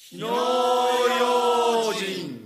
火の用心。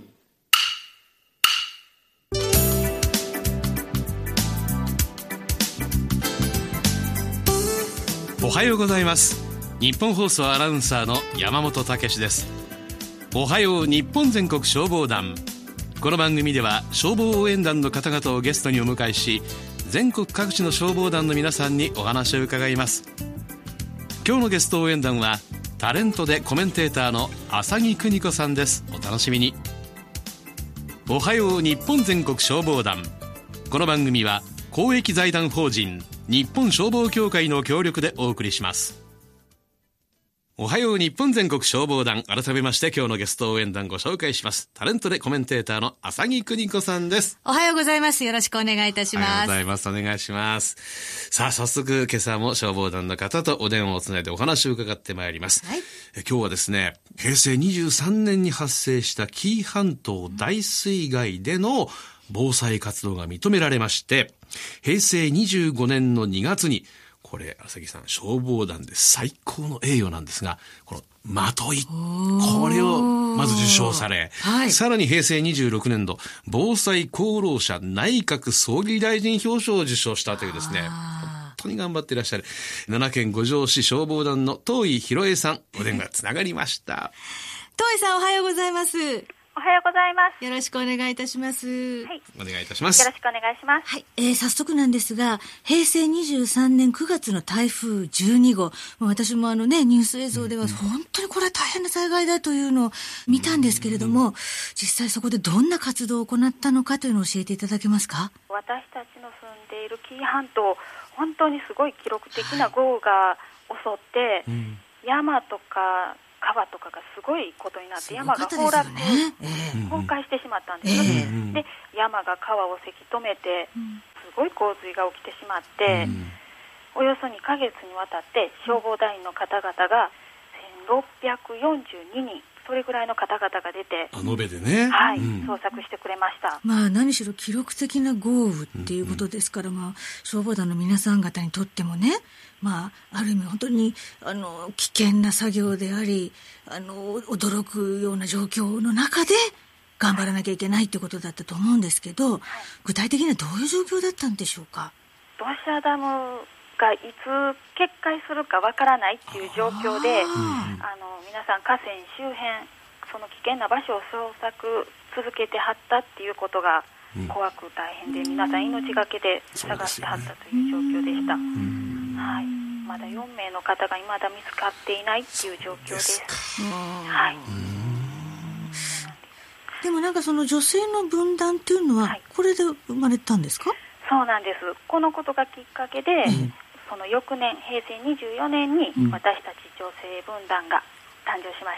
おはようございます。日本放送アナウンサーの山本武史です。おはよう日本全国消防団。この番組では消防応援団の方々をゲストにお迎えし、全国各地の消防団の皆さんにお話を伺います。今日のゲスト応援団はタレントでコメンテーターの浅木邦子さんです。お楽しみに。おはよう日本全国消防団。この番組は公益財団法人日本消防協会の協力でお送りします。おはよう日本全国消防団。改めまして今日のゲスト応援団ご紹介します。タレントでコメンテーターの浅木邦子さんです。 おはようございます。よろしくお願いいたします。 おはようございます。お願いします。さあ早速今朝も消防団の方とお電話をつないでお話を伺ってまいります。はい、今日はですね、平成23年に発生した紀伊半島大水害での防災活動が認められまして、平成25年の2月にこれ浅木さん、消防団で最高の栄誉なんですが、このまとい、これをまず受賞され、はい、さらに平成26年度防災功労者内閣総理大臣表彰を受賞したというですね、本当に頑張っていらっしゃる奈良県五條市消防団の東井博恵さん、お電話つながりました。 東井さん、おはようございます。 おはようございます。 よろしくお願いいたします。 はい。 お願いいたします。 よろしくお願いします。 はい。早速なんですが、平成23年9月の台風12号。私もニュース映像では本当にこれは大変な災害だというのを見たんですけれども、実際そこでどんな活動を行ったのかというのを教えていただけますか？ 私たちの住んでいる紀伊半島、本当にすごい記録的な豪雨が襲って、山とか川とかがすごいことになって、山が崩落、崩壊してしまったんですよね。で、山が川をせき止めて、すごい洪水が起きてしまって、およそ2ヶ月にわたって消防団員の方々が1642人、それぐらいの方々が出て、 延べでね、 はい、捜索してくれました。 何しろ記録的な豪雨っていうことですから、消防団の皆さん方にとってもね、ある意味本当に危険な作業であり、驚くような状況の中で頑張らなきゃいけないってことだったと思うんですけど、具体的にはどういう状況だったんでしょうか？ 土砂ダムがいつ決壊するかわからないっていう状況で、皆さん河川周辺、その危険な場所を捜索続けてはったっていうことが怖く大変で、皆さん命がけで探してはったという状況でした。はい、まだ4名の方が未だ見つかっていないっていう状況です。はい。 でもその女性の分断っていうのはこれで生まれたんですか？ そうなんです。このことがきっかけで、その翌年平成24年に私たち女性分団が誕生しました。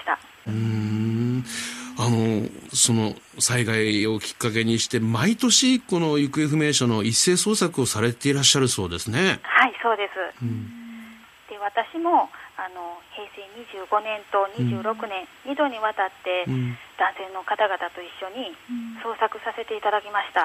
その災害をきっかけにして毎年この行方不明者の一斉捜索をされていらっしゃるそうですね。 はい、そうです。で、私も平成25年と26年、2度にわたって男性の方々と一緒に捜索させていただきました。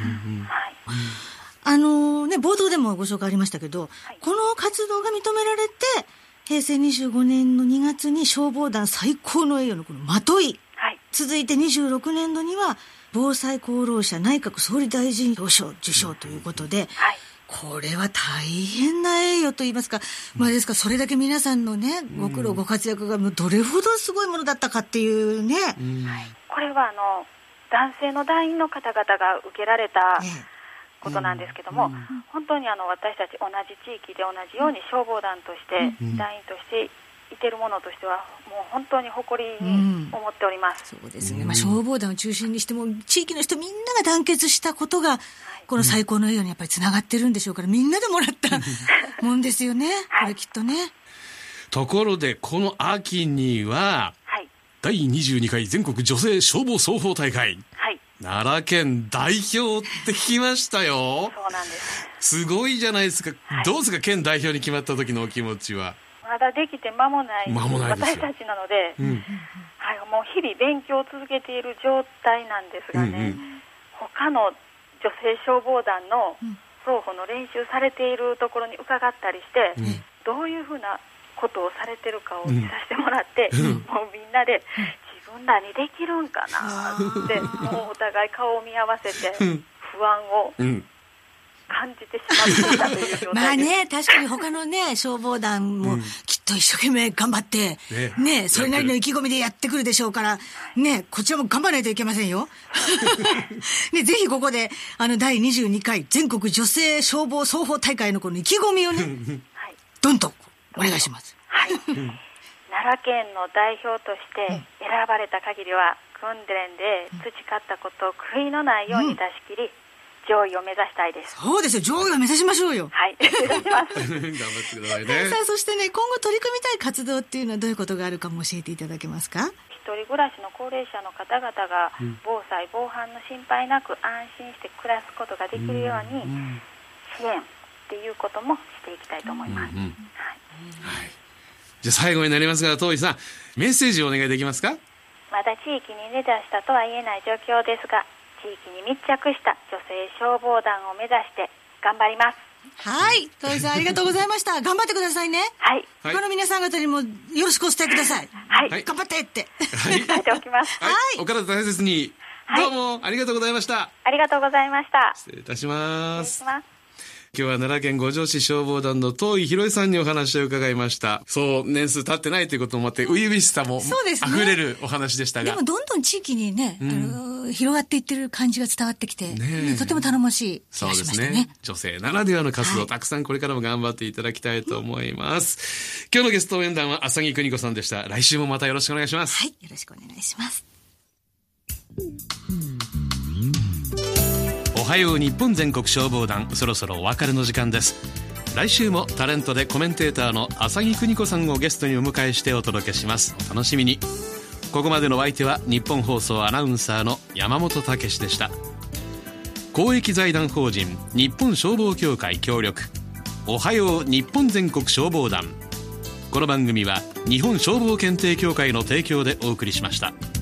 冒頭でもご紹介ありましたけど、この活動が認められて平成25年の2月に消防団最高の栄誉のこのまとい、続いて26年度には防災功労者内閣総理大臣表彰受賞ということで、これは大変な栄誉といいますか、ですからそれだけ皆さんのねご苦労ご活躍がどれほどすごいものだったかっていうね、 これは男性の団員の方々が受けられたことなんですけども、本当に私たち同じ地域で同じように消防団として団員としていてるものとしてはもう本当に誇りに思っております。 そうですね、消防団を中心にしても地域の人みんなが団結したことがこの最高の栄誉にやっぱりつながってるんでしょうから、みんなでもらったもんですよね、これきっとね。 ところでこの秋には、第22回全国女性消防双方大会、奈良県代表って聞きましたよ。 そうなんです。 すごいじゃないですか。どうですか、県代表に決まった時のお気持ちは？ まだできて間もない私たちなので、もう日々勉強を続けている状態なんですがね、他の女性消防団の双方の練習されているところに伺ったりして、どういうふうなことをされてるかを見させてもらって、もうみんなで自分らにできるんかなってもうお互い顔を見合わせて不安を感じてしまっていたという状態です。 まあね、確かに他のね消防団もきっと一生懸命頑張ってね、それなりの意気込みでやってくるでしょうからね、こちらも頑張らないといけませんよ。ね、ぜひここで第22回全国女性消防双方大会のこの意気込みをねどんとお願いします。 はい、奈良県の代表として選ばれた限りは訓練で培ったことを悔いのないように出し切り、上位を目指したいです。 そうですよ、上位を目指しましょうよ。 はい、目指します。頑張ってくださいね。 さあ、そしてね、今後取り組みたい活動っていうのはどういうことがあるかも教えていただけますか？ 一人暮らしの高齢者の方々が防災防犯の心配なく安心して暮らすことができるように支援っていうこともしていきたいと思います。 じゃあ最後になりますが、東井さん、メッセージをお願いできますか？ まだ地域に根ざしたとは言えない状況ですが、地域に密着した女性消防団を目指して頑張ります。 はい、東井さんありがとうございました。頑張ってくださいね。 はい。 他の皆さん方にもよろしくお伝えください。 はい。 頑張ってって。 はい。 伝えておきます。 はい。お体大切に。どうもありがとうございました。 ありがとうございました。 失礼いたします。 失礼します。 今日は奈良県五條市消防団の東井宏さんにお話を伺いました。そう、年数経ってないということもあって、初々しさも溢れるお話でしたが。 でもどんどん地域にね、広がっていってる感じが伝わってきて、とても頼もしい気がしましたね。そうですね。女性ならではの活動、たくさんこれからも頑張っていただきたいと思います。今日のゲスト応援団は浅木邦子さんでした。来週もまたよろしくお願いします。 はい、よろしくお願いします。 おはよう日本全国消防団、そろそろお別れの時間です。来週もタレントでコメンテーターの浅木邦子さんをゲストにお迎えしてお届けします。お楽しみに。ここまでのお相手は日本放送アナウンサーの山本武史でした。公益財団法人日本消防協会協力、おはよう日本全国消防団。この番組は日本消防検定協会の提供でお送りしました。